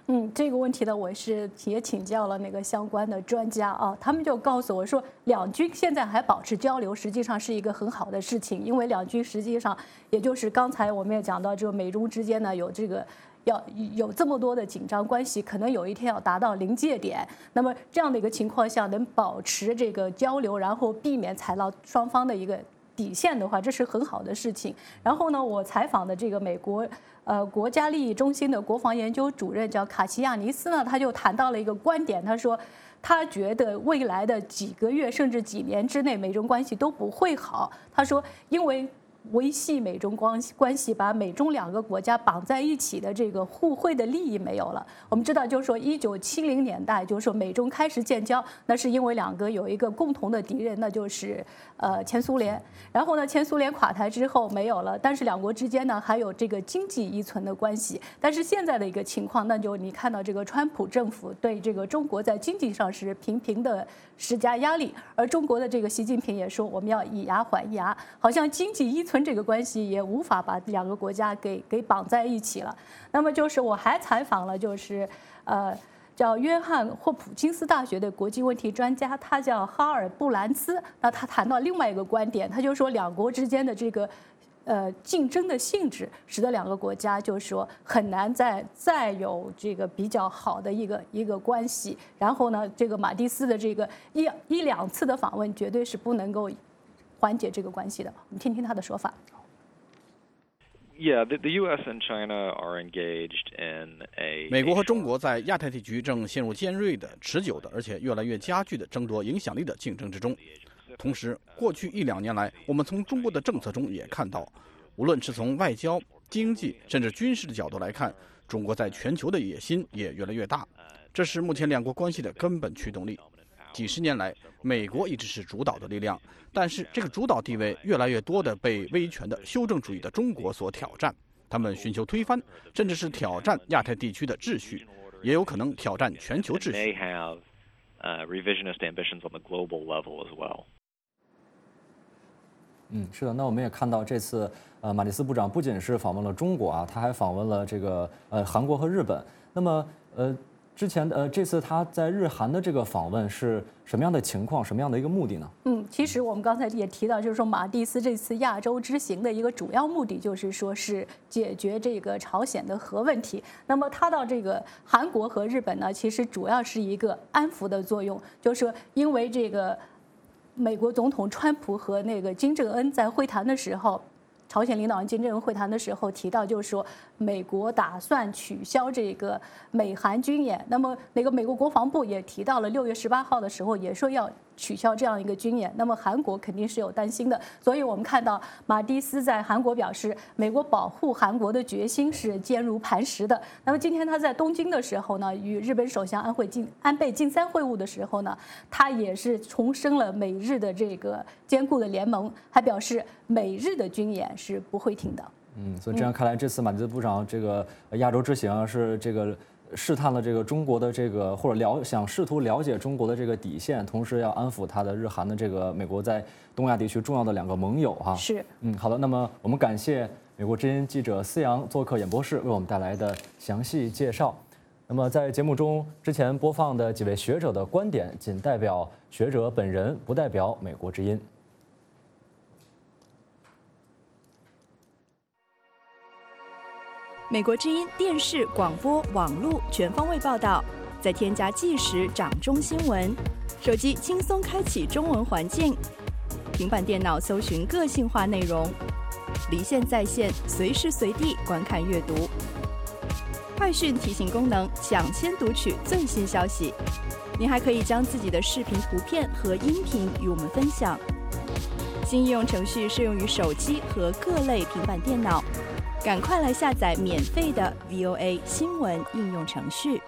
这个问题呢，我是也请教了那个相关的专家啊，他们就告诉我说，两军现在还保持交流，实际上是一个很好的事情，因为两军实际上也就是刚才我们也讲到，就美中之间呢有这个。要有这么多的紧张关系，可能有一天要达到临界点。那么这样的一个情况下，能保持这个交流，然后避免踩到双方的一个底线的话，这是很好的事情。然后呢，我采访的这个美国国家利益中心的国防研究主任叫卡奇亚尼斯呢，他就谈到了一个观点，他说他觉得未来的几个月甚至几年之内，美中关系都不会好。他说，因为维系美中关系，把美中两个国家绑在一起的这个互惠的利益没有了。我们知道，就是说1970年代，就是说美中开始建交，那是因为两个有一个共同的敌人，那就是前苏联。然后呢，前苏联垮台之后没有了，但是两国之间呢还有这个经济依存的关系。但是现在的一个情况，那就你看到这个川普政府对这个中国在经济上是频频的施加压力，而中国的这个习近平也说我们要以牙还牙，好像经济依存这个关系也无法把两个国家给绑在一起了。那么就是我还采访了就是叫约翰霍普金斯大学的国际问题专家，他叫哈尔布兰兹。那他谈到另外一个观点，他就说两国之间的这个竞争的性质，使得两个国家就是说很难再有这个比较好的一个关系。然后呢，这个马蒂斯的这个一两次的访问，绝对是不能够缓解这个关系的。我们听听他的说法。 美国和中国在亚太地区正陷入尖锐的、持久的，而且越来越加剧的争夺影响力的竞争之中。同时，过去1、2年来，我们从中国的政策中也看到，无论是从外交、经济甚至军事的角度来看，中国在全球的野心也越来越大。这是目前两国关系的根本驱动力。几十年来，美国一直是主导的力量，但是这个主导地位越来越多的被威权的修正主义的中国所挑战。他们寻求推翻，甚至是挑战亚太地区的秩序，也有可能挑战全球秩序。 是的，那我们也看到这次马蒂斯部长不仅是访问了中国啊，他还访问了这个韩国和日本。那么之前这次他在日韩的这个访问是什么样的情况，什么样的一个目的呢？ 其实我们刚才也提到，就是说马蒂斯这次亚洲之行的一个主要目的，就是说是解决这个朝鲜的核问题。那么他到这个韩国和日本呢，其实主要是一个安抚的作用，就是说因为这个美国总统川普和那个金正恩在会谈的时候。朝鲜领导人金正恩会谈的时候提到，就是说美国打算取消这个美韩军演。那么那个美国国防部也提到了6月18号的时候，也说要取消这样一个军演。那么韩国肯定是有担心的，所以我们看到马蒂斯在韩国表示，美国保护韩国的决心是坚如磐石的。那么今天他在东京的时候呢，与日本首相安倍晋三会晤的时候呢，他也是重申了美日的这个坚固的联盟，还表示美日的军演是不会停的。 所以这样看来，这次马蒂斯部长这个亚洲之行是这个试探了这个中国的这个，或者想试图了解中国的这个底线，同时要安抚他的日韩的这个美国在东亚地区重要的2个盟友哈。 是。 好的，那么我们感谢美国之音记者思阳做客演播室为我们带来的详细介绍。那么在节目中之前播放的几位学者的观点，仅代表学者本人，不代表美国之音。 美国之音电视、广播、网络全方位报道，再添加即时掌中新闻，手机轻松开启中文环境，平板电脑搜寻个性化内容，离线在线，随时随地观看阅读。快讯提醒功能，抢先读取最新消息。您还可以将自己的视频、图片和音频与我们分享。新应用程序适用于手机和各类平板电脑。赶快来下载免费的 VOA 新闻应用程序。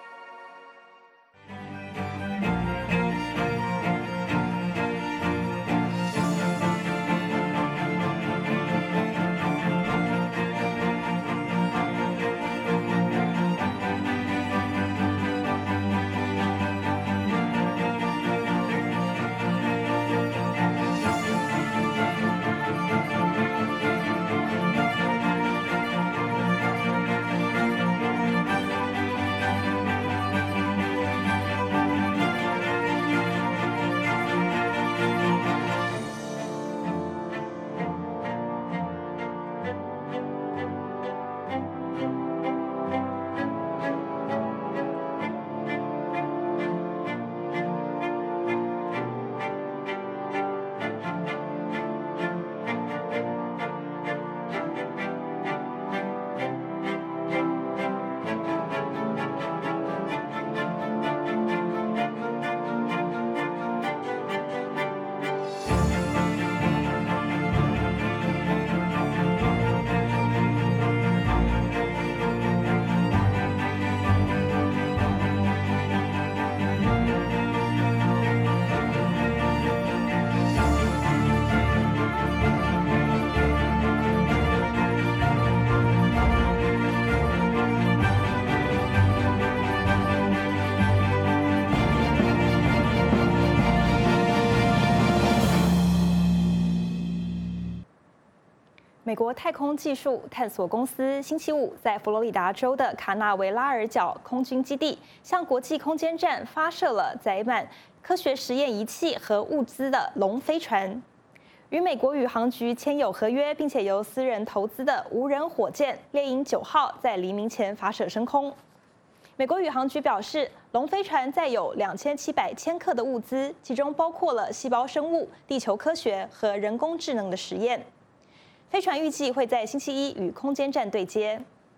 美国太空技术探索公司星期五在佛罗里达州的卡纳维拉尔角空军基地向国际空间站发射了载满科学实验仪器和物资的龙飞船。与美国宇航局签有合约，并且由私人投资的无人火箭猎鹰9号在黎明前发射升空。美国宇航局表示，龙飞船载有2700千克的物资，其中包括了细胞生物、地球科学和人工智能的实验。飞船预计会在星期一与空间站对接。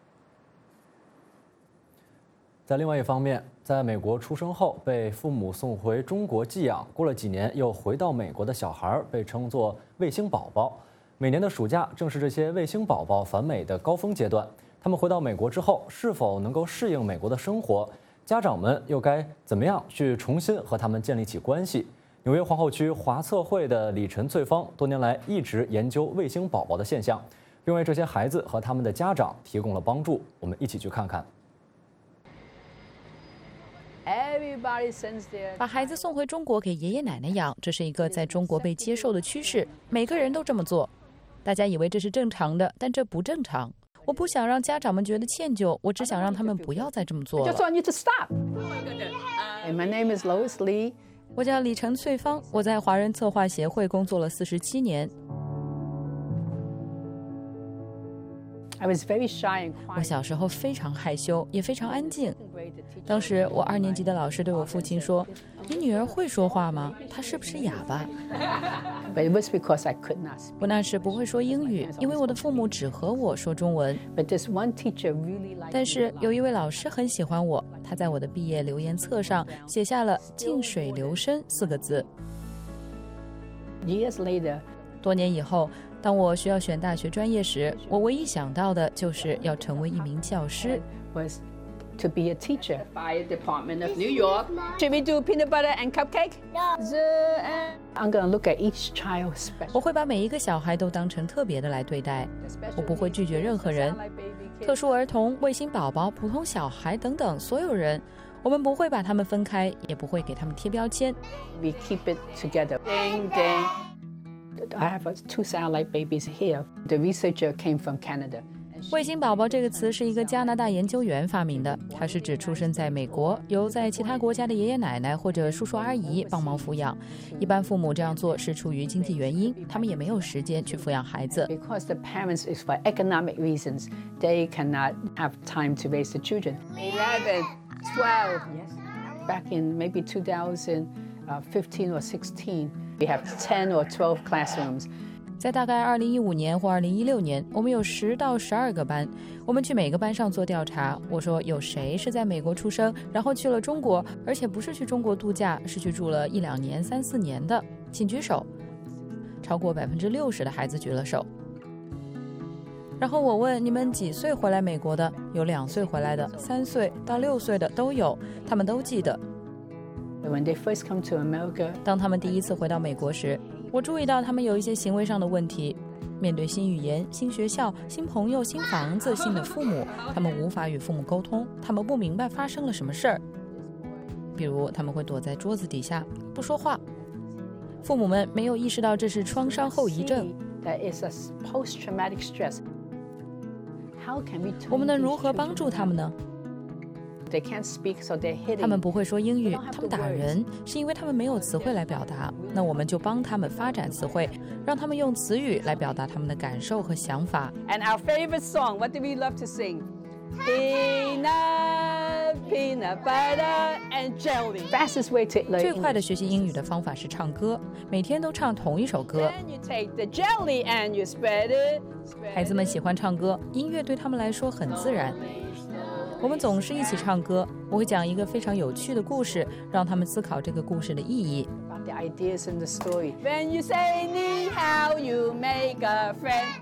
在另外一方面，在美国出生后被父母送回中国寄养，过了几年又回到美国的小孩被称作卫星宝宝。每年的暑假正是这些卫星宝宝返美的高峰阶段。他们回到美国之后，是否能够适应美国的生活？家长们又该怎么样去重新和他们建立起关系？纽约皇后区华策会的李晨翠芳多年来一直研究卫星宝宝的现象，并为这些孩子和他们的家长提供了帮助。我们一起去看看。 把孩子送回中国给爷爷奶奶养，这是一个在中国被接受的趋势，每个人都这么做。大家以为这是正常的，但这不正常。我不想让家长们觉得歉疚，我只想让他们不要再这么做了。 My name is Lois Lee. 我叫李晨翠芳，我在华人策划协会工作了47年。我小时候非常害羞，也非常安静。当时我2年级的老师对我父亲说：“你女儿会说话吗？她是不是哑巴？” 我那时不会说英语，因为我的父母只和我说中文。但是有一位老师很喜欢我，他在我的毕业留言册上写下了“静水流深”4个字。多年以后，当我需要选大学专业时，我唯一想到的就是要成为一名教师。 To be a teacher. Fire Department of New York. Should we do peanut butter and cupcake? I'm going to look at each child special. 我会把每一个小孩都当成特别的来对待，我不会拒绝任何人，特殊儿童、卫星宝宝、普通小孩等等所有人，我们不会把他们分开，也不会给他们贴标签。 We keep it together. Ding ding. I have 2 satellite babies here. The researcher came from Canada. 卫星宝宝这个词是一个加拿大研究员发明的，它是指出生在美国，由在其他国家的爷爷奶奶或者叔叔阿姨帮忙抚养。一般父母这样做是出于经济原因，他们也没有时间去抚养孩子。 Because the parents is for economic reasons, they cannot have time to raise the children. 11, 12. Back in maybe 2015 or 16, we have 10 or 12 classrooms. 在大概2015年或2016年，我们有10到12个班。我们去每个班上做调查。我说有谁是在美国出生，然后去了中国，而且不是去中国度假，是去住了1、2年、3、4年的，请举手。超过60%的孩子举了手。然后我问你们几岁回来美国的？有2岁回来的，3岁到6岁的都有，他们都记得。 When they first come to America, 当他们第一次回到美国时，我注意到他们有一些行为上的问题。面对新语言、新学校、新朋友、新房子、新的父母，他们无法与父母沟通，他们不明白发生了什么事儿。比如，他们会躲在桌子底下不说话。父母们没有意识到这是创伤后遗症。我们能如何帮助他们呢？他们不会说英语，他们打人，是因为他们没有词汇来表达。那我们就帮他们发展词汇，让他们用词语来表达他们的感受和想法。 And our favorite song, what do we love to sing? Peanut, peanut butter and jelly. Fastest way to learn. 最快的学习英语的方法是唱歌，每天都唱同一首歌。 Then you take the jelly and you spread it. 孩子们喜欢唱歌，音乐对他们来说很自然。我们总是一起唱歌，我会讲一个非常有趣的故事，让他们思考这个故事的意义。 The ideas in the story. When you say 你好, you make a friend.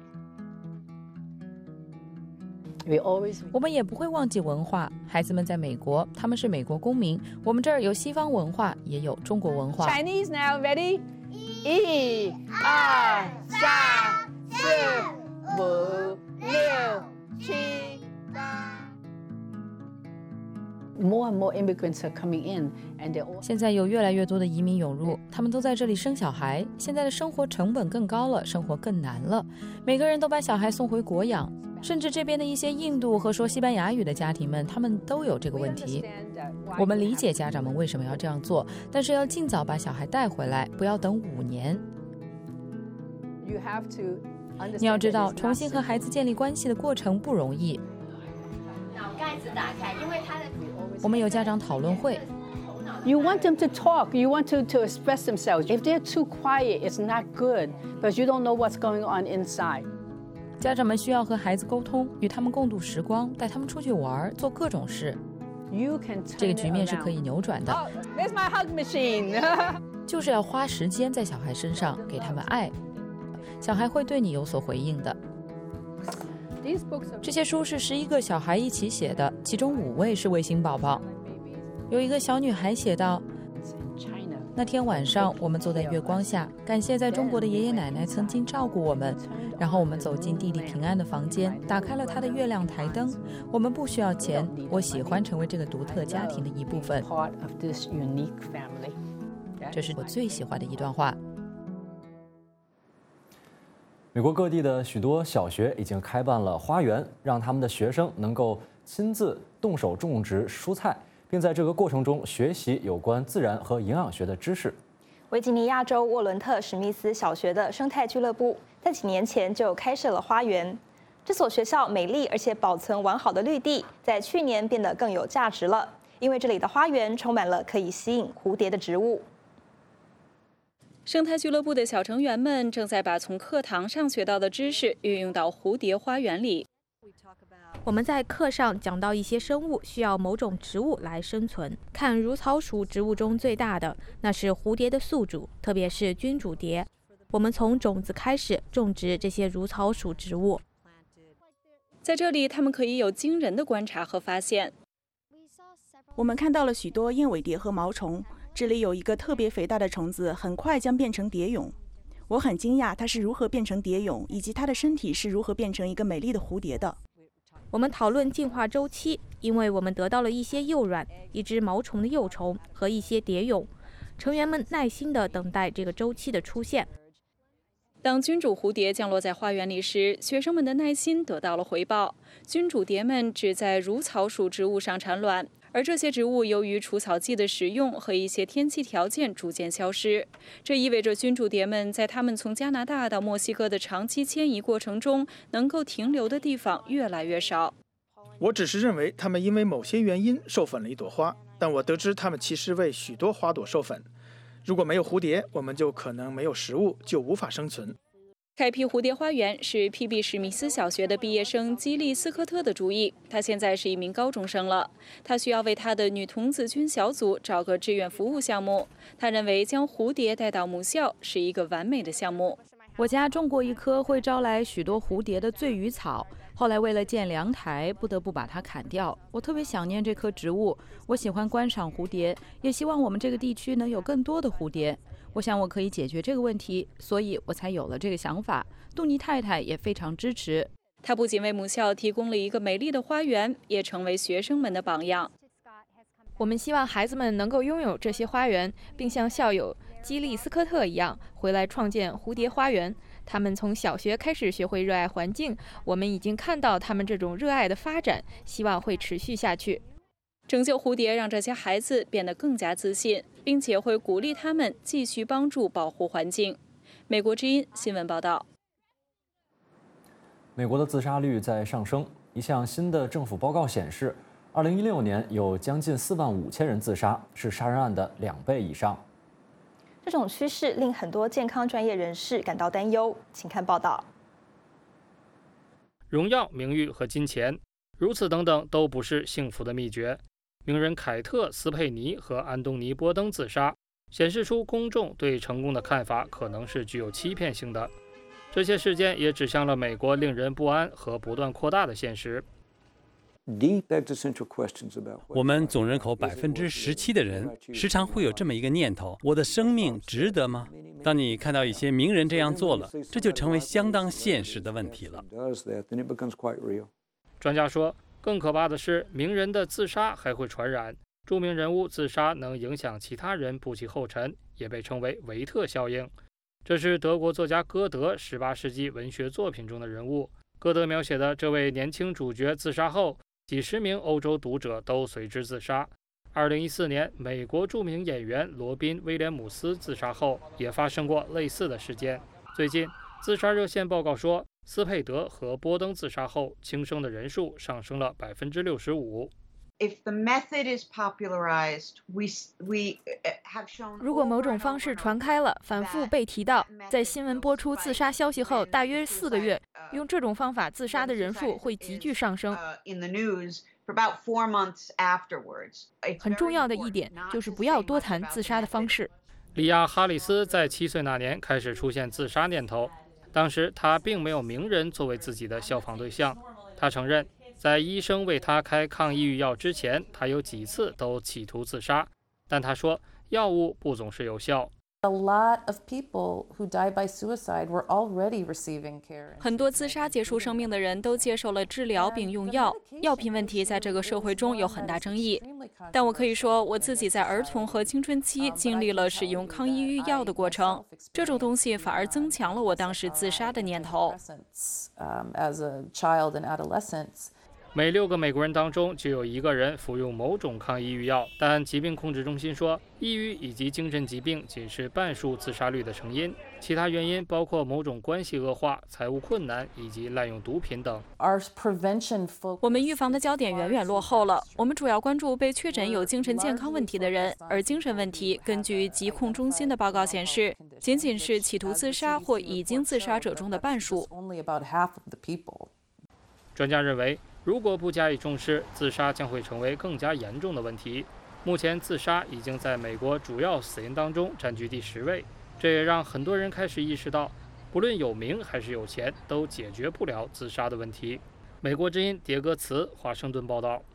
我们也不会忘记文化。孩子们在美国，他们是美国公民。我们这儿有西方文化，也有中国文化。 Chinese now, ready? 1、2、3、4、5、6、7。 More and more immigrants are coming in, and they're all... 现在有越来越多的移民涌入，他们都在这里生小孩。现在的生活成本更高了，生活更难了。每个人都把小孩送回国养，甚至这边的一些印度和说西班牙语的家庭们，他们都有这个问题。我们理解家长们为什么要这样做，但是要尽早把小孩带回来，不要等5年。你要知道，重新和孩子建立关系的过程不容易。 脑盖子打开，因为他的。 我们有家长讨论会。 You want them to talk. You want to express themselves. If they're too quiet, it's not good because you don't know what's going on inside. 家长们需要和孩子沟通，与他们共度时光，带他们出去玩，做各种事。这个局面是可以扭转的。 There's my hug machine. 就是要花时间在小孩身上，给他们爱，小孩会对你有所回应的。这些书是11个小孩一起写的，其中5位是卫星宝宝。有一个小女孩写道：那天晚上我们坐在月光下，感谢在中国的爷爷奶奶曾经照顾我们，然后我们走进弟弟平安的房间，打开了他的月亮台灯。我们不需要钱，我喜欢成为这个独特家庭的一部分。这是我最喜欢的一段话。 美国各地的许多小学已经开办了花园，让他们的学生能够亲自动手种植蔬菜，并在这个过程中学习有关自然和营养学的知识。 维吉尼亚州沃伦特史密斯小学的生态俱乐部在几年前就开设了花园。这所学校美丽而且保存完好的绿地，在去年变得更有价值了，因为这里的花园充满了可以吸引蝴蝶的植物。 生态俱乐部的小成员们正在把从课堂上学到的知识运用到蝴蝶花园里。 我们在课上讲到一些生物需要某种植物来生存。看如草属植物中最大的，那是蝴蝶的宿主，特别是君主蝶。我们从种子开始种植这些如草属植物。 在这里，他们可以有惊人的观察和发现。 我们看到了许多燕尾蝶和毛虫。这里有一个特别肥大的虫子，很快将变成蝶蛹。我很惊讶它是如何变成蝶蛹，以及它的身体是如何变成一个美丽的蝴蝶的。 我们讨论进化周期，因为我们得到了一些幼卵、一只毛虫的幼虫和一些蝶蛹。成员们耐心地等待这个周期的出现。 当君主蝴蝶降落在花园里时，学生们的耐心得到了回报。君主蝶们只在如草属植物上产卵。而这些植物由于除草剂的使用和一些天气条件逐渐消失，这意味着君主蝶们在它们从加拿大到墨西哥的长期迁移过程中，能够停留的地方越来越少。 我只是认为它们因为某些原因授粉了一朵花，但我得知它们其实为许多花朵授粉。如果没有蝴蝶，我们就可能没有食物，就无法生存。 开辟蝴蝶花园是 PB 史密斯小学的毕业生基利斯科特的主意。他现在是一名高中生了，他需要为他的女童子军小组找个志愿服务项目。他认为将蝴蝶带到母校是一个完美的项目。 我家种过一棵会招来许多蝴蝶的醉鱼草，后来为了建凉台，不得不把它砍掉。我特别想念这棵植物，我喜欢观赏蝴蝶，也希望我们这个地区能有更多的蝴蝶。我想我可以解决这个问题，所以我才有了这个想法。杜尼太太也非常支持。 她不仅为母校提供了一个美丽的花园，也成为学生们的榜样。 我们希望孩子们能够拥有这些花园，并像校友基利斯科特一样回来创建蝴蝶花园。他们从小学开始学会热爱环境，我们已经看到他们这种热爱的发展，希望会持续下去。 拯救蝴蝶让这些孩子变得更加自信，并且会鼓励他们继续帮助保护环境。美国之音新闻报道。 美国的自杀率在上升。一项新的政府报告显示，2016年有将近45000人自杀，是杀人案的2倍以上。 这种趋势令很多健康专业人士感到担忧。请看报道。 荣耀、名誉和金钱，如此等等都不是幸福的秘诀。名人凯特·斯佩尼和安东尼·波登自杀，显示出公众对成功的看法可能是具有欺骗性的。这些事件也指向了美国令人不安和不断扩大的现实。 我们总人口17%的人时常会有这么一个念头：我的生命值得吗？当你看到一些名人这样做了，这就成为相当现实的问题了。 专家说， 更可怕的是，名人的自杀还会传染。著名人物自杀能影响其他人步其后尘，也被称为维特效应。这是德国作家歌德18世纪文学作品中的人物。歌德描写的这位年轻主角自杀后，几十名欧洲读者都随之自杀。2014年，美国著名演员罗宾·威廉姆斯自杀后，也发生过类似的事件。最近，自杀热线报告说，斯佩德和波登自杀后，轻生的人数上升了65%。 如果某种方式传开了，反复被提到，在新闻播出自杀消息后大约4个月，用这种方法自杀的人数会急剧上升。很重要的一点就是不要多谈自杀的方式。 莉亚·哈里斯在7岁那年开始出现自杀念头，当时她并没有名人作为自己的效仿对象。她承认，在医生为她开抗抑郁药之前，她有几次都企图自杀，但她说药物不总是有效。 很多自杀结束生命的人都接受了治疗并用药，药品问题在这个社会中有很大争议。但我可以说，我自己在儿童和青春期经历了使用抗抑郁药的过程，这种东西反而增强了我当时自杀的念头。 每6个美国人当中就有1个人服用某种抗抑郁药，但疾病控制中心说，抑郁以及精神疾病仅是半数自杀率的成因，其他原因包括某种关系恶化、财务困难以及滥用毒品等。 我们预防的焦点远远落后了，我们主要关注被确诊有精神健康问题的人，而精神问题根据疾控中心的报告显示，仅仅是企图自杀或已经自杀者中的半数。 专家认为，如果不加以重视，自杀将会成为更加严重的问题。目前，自杀已经在美国主要死因当中占据第10位，这也让很多人开始意识到，不论有名还是有钱，都解决不了自杀的问题。美国之音迭戈茨，华盛顿报道。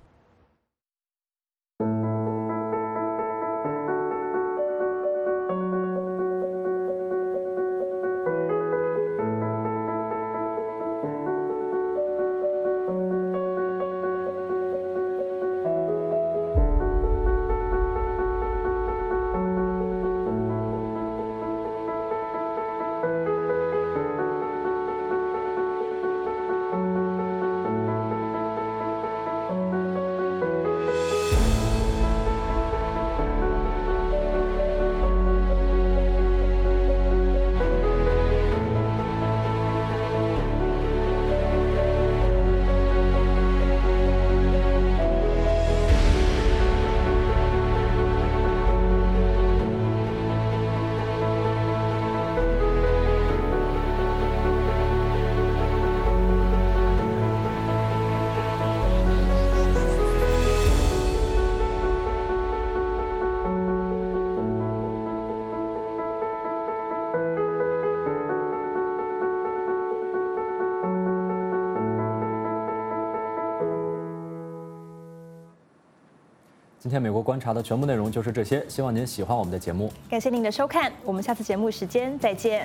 今天美国观察的全部内容就是这些，希望您喜欢我们的节目。 感谢您的收看，我们下次节目时间再见。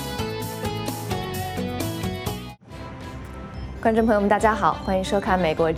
观众朋友们，大家好，欢迎收看《美国之》。